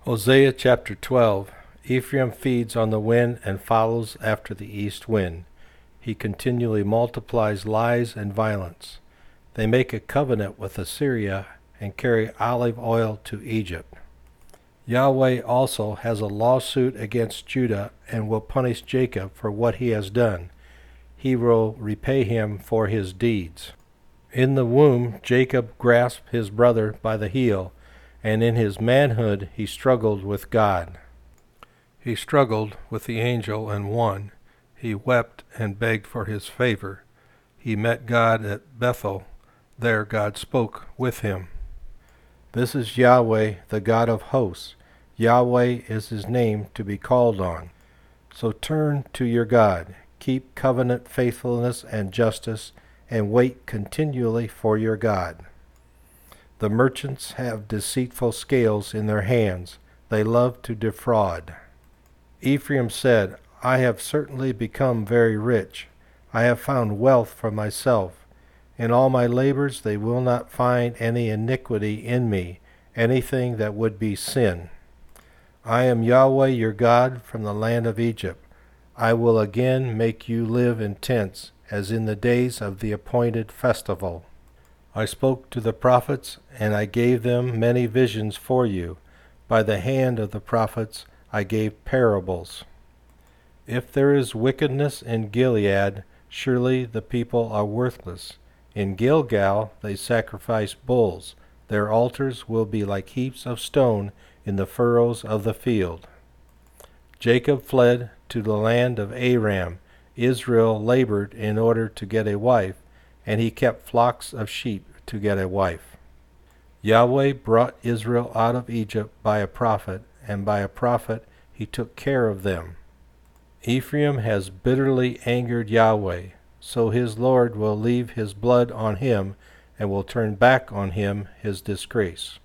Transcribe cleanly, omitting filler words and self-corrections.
Hosea chapter 12. Ephraim feeds on the wind and follows after the east wind. He continually multiplies lies and violence. They make a covenant with Assyria and carry olive oil to Egypt. Yahweh also has a lawsuit against Judah and will punish Jacob for what he has done. He will repay him for his deeds. In the womb Jacob grasped his brother by the heel, and in his manhood he struggled with God. He struggled with the angel and won. He wept and begged for his favor. He met God at Bethel. There God spoke with him. This is Yahweh, the God of hosts. Yahweh is his name to be called on. So turn to your God. Keep covenant faithfulness and justice, and wait continually for your God. The merchants have deceitful scales in their hands. They love to defraud. Ephraim said, I have certainly become very rich. I have found wealth for myself. In all my labors they will not find any iniquity in me, anything that would be sin. I am Yahweh your God from the land of Egypt. I will again make you live in tents, as in the days of the appointed festival. I spoke to the prophets, and I gave them many visions for you. By the hand of the prophets I gave parables. If there is wickedness in Gilead, surely the people are worthless. In Gilgal they sacrifice bulls. Their altars will be like heaps of stone in the furrows of the field. Jacob fled to the land of Aram. Israel labored in order to get a wife, and he kept flocks of sheep to get a wife. Yahweh brought Israel out of Egypt by a prophet, and by a prophet he took care of them. Ephraim has bitterly angered Yahweh, so his Lord will leave his blood on him, and will turn back on him his disgrace.